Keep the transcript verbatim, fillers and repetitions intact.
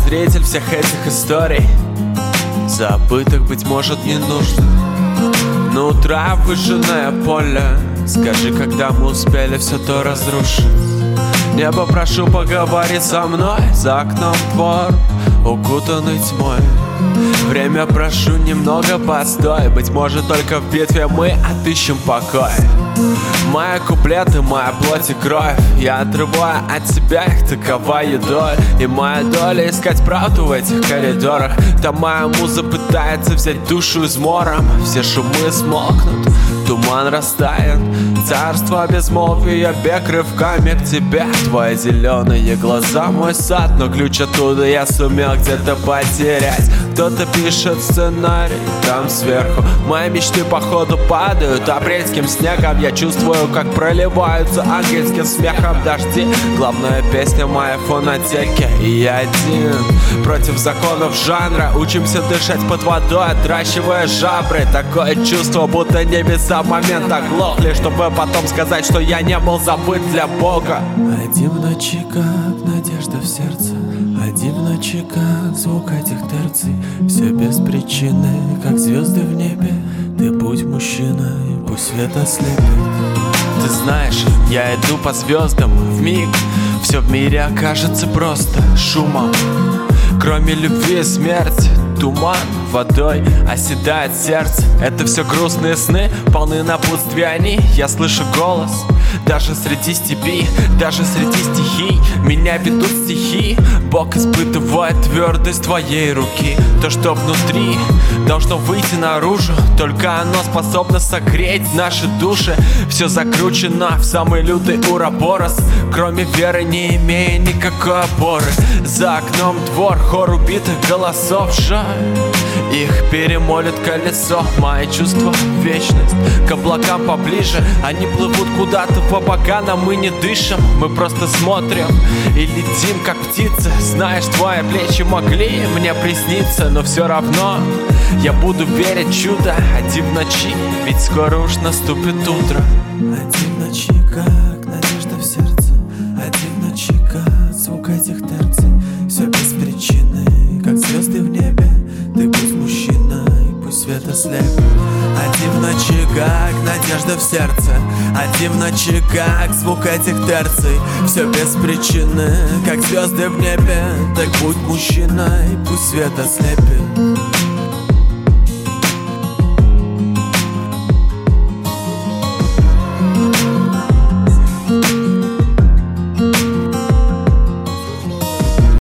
зритель всех этих историй, забытых, быть может, не нужно. На утра выжженное поле, скажи, когда мы успели все то разрушить. Небо, прошу, поговори со мной, за окном двор, укутанный тьмой. Время, прошу, немного постой, быть может, только в битве мы отыщем покой. Мои куплеты, моя плоть и кровь, я отрываю от себя их, такова едой. И моя доля искать правду в этих коридорах. Там моя муза пытается взять душу измором. Все шумы смолкнут, туман растает, царство безмолвия, бег рывками к тебе. Твои зеленые глаза, мой сад, но ключ оттуда я сумел где-то потерять. Кто-то пишет сценарий там сверху, мои мечты походу падают апрельским снегом. Я чувствую, как проливаются ангельским смехом дожди. Главная песня моей фонотеки, и я один против законов жанра. Учимся дышать под водой, отращивая жабры. Такое чувство, будто небеса в момент оглохли, чтобы потом сказать, что я не был забыт для Бога. Один в ночи, как надежда в сердце, один в ночи, как звук этих терций. Все без причины, как звезды в небе. Ты будь мужчиной, пусть свет ослепит. Ты знаешь, я иду по звездам вмиг, все в мире окажется просто шумом. Кроме любви и смерти, туман водой оседает сердце. Это все грустные сны, полны напутствия они. Я слышу голос, даже среди степи, даже среди стихий. Меня ведут стихи, Бог испытывает твердость твоей руки. То, что внутри, должно выйти наружу, только оно способно согреть наши души. Все закручено в самый лютый уроборос, кроме веры не имея никакой опоры. За окном двор, хор убитых голосов, жаль, их перемолит колесо. Мои чувства — вечность, к облакам поближе. Они плывут куда-то в облака, но мы не дышим. Мы просто смотрим и летим, как птицы. Знаешь, твои плечи могли мне присниться, но все равно я буду верить в чудо. Один в ночи, ведь скоро уж наступит утро. Один в ночи, как надежда в сердце, один в ночи, как звук этих терций. Все без причины, как звезды в небе. Ты будь мужчиной, пусть свет ослепит. Один в ночи, как надежда в сердце, один в ночи, как звук этих терций. Все без причины, как звезды в небе. Так будь мужчиной, пусть свет ослепит.